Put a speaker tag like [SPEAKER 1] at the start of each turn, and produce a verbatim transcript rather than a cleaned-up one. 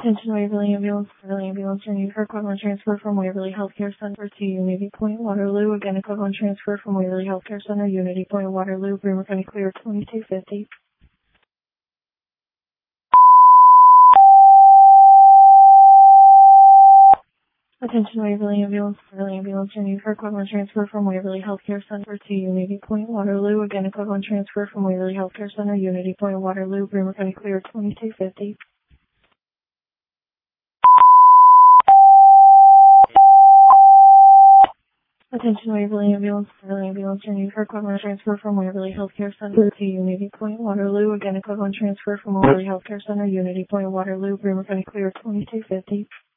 [SPEAKER 1] Attention Waverly Ambulance, Waverly Ambulance, you need for equivalent transfer from Waverly Healthcare Center to Unity Point Waterloo. Again, equivalent transfer from Waverly Healthcare Center, Unity Point Waterloo. Rumor going to clear twenty-two fifty. Attention Waverly Ambulance, Waverly Ambulance, you need for equivalent transfer from Waverly Healthcare Center to Unity Point Waterloo. Again, equivalent transfer from Waverly Healthcare Center, Unity Point Waterloo. Rumor going to clear twenty-two fifty. Attention Waverly Ambulance, Waverly Ambulance, you need for equivalent transfer from Waverly Healthcare Center to Unity Point Waterloo. Again, equivalent transfer from Waverly Healthcare Center, Unity Point Waterloo. Rumor going to clear twenty-two fifty.